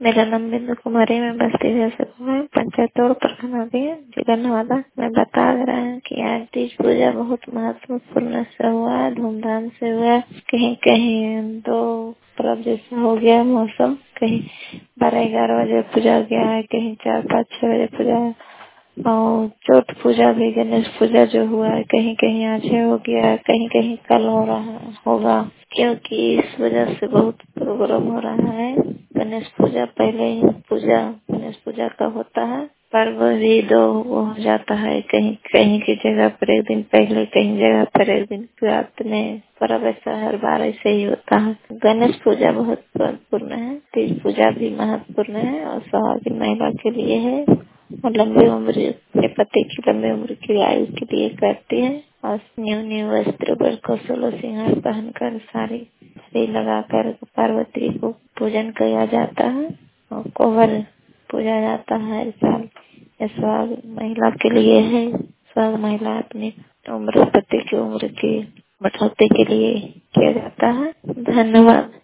मेरा नाम बिंदु कुमारी, मैं बस्ती जैसे पंचायत तौर प्रखंड अधीन जिला नवादा में बता रहे हैं कि आज तीज पूजा बहुत महत्वपूर्ण से हुआ, धूमधाम से हुआ। कहीं कहीं दो तरफ जैसा हो गया मौसम, कहीं 12-11 बजे पूजा गया है, कहीं 4-5-6 बजे पूजा है। और चौथ पूजा भी, गणेश पूजा जो हुआ है कहीं कहीं आज हो गया, कहीं कहीं कल हो रहा होगा, क्योंकि इस वजह से बहुत प्रोग्राम हो रहा है। गणेश पूजा पहले ही पूजा गणेश पूजा का होता है, पर्व भी दो वो हो जाता है। कहीं कहीं की जगह पर एक दिन पहले, कहीं जगह पर एक दिन रात में पर्व, ऐसा हर बार ऐसे ही होता है। गणेश पूजा बहुत महत्वपूर्ण है, तीज पूजा भी महत्वपूर्ण है और सुहागिन महिला के लिए है और लंबी उम्र के पति की लंबी उम्र की आयु के लिए करती है। और न्यू न्यू वस्त्र पर कौशल सिंगार पहनकर साड़ी लगाकर पार्वती को पूजन किया जाता है और कोहबर पूजा जाता है हर साल। यह सुहाग महिला के लिए है। सुहाग महिला अपनी उम्र, पति की उम्र की बढ़ोतरी के लिए किया जाता है। धन्यवाद।